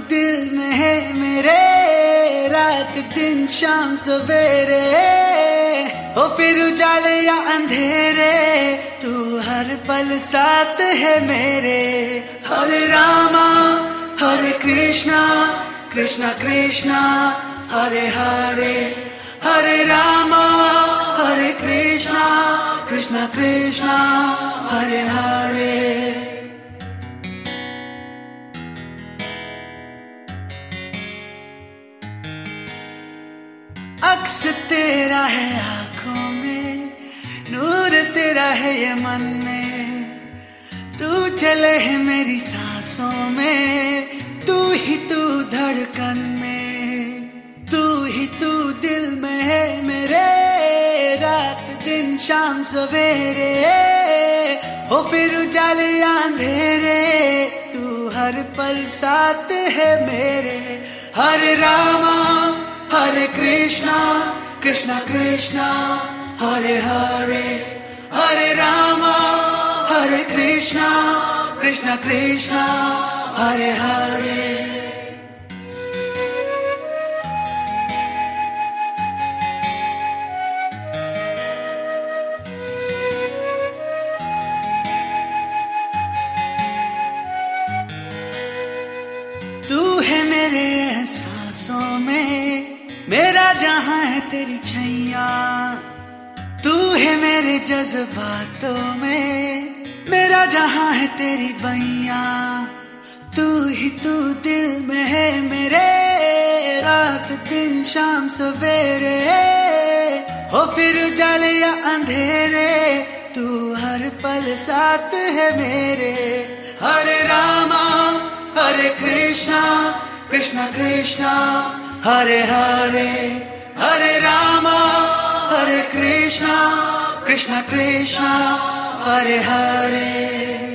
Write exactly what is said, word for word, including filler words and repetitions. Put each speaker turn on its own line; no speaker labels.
दिल में है मेरे, रात दिन शाम सवेरे, ओ फिर उजाले या अंधेरे, तू हर पल साथ है मेरे। हरे रामा हरे कृष्णा कृष्णा कृष्णा हरे हरे, हरे रामा हरे कृष्णा कृष्णा कृष्णा हरे हरे। अक्स तेरा है आंखों में, नूर तेरा है ये मन में, तू चले है मेरी सांसों में, तू ही तू धड़कन में, तू ही तू दिल में है मेरे, रात दिन शाम सवेरे, हो फिर उजाले या अंधेरे, तू हर पल साथ है मेरे। हरे रामा हरे कृष्णा कृष्णा कृष्णा हरे हरे, हरे रामा हरे कृष्णा कृष्णा कृष्णा हरे हरे। तू है मेरे एहसासों में, मेरा जहां है तेरी छैया, तू है मेरे जज्बातों में, मेरा जहां है तेरी बैया, तू ही तू दिल में है मेरे, रात दिन शाम सवेरे, हो फिर उजाले या अंधेरे, तू हर पल साथ है मेरे। हरे रामा हरे कृष्णा कृष्णा कृष्णा हरे हरे, हरे रामा हरे कृष्णा कृष्णा कृष्णा हरे हरे।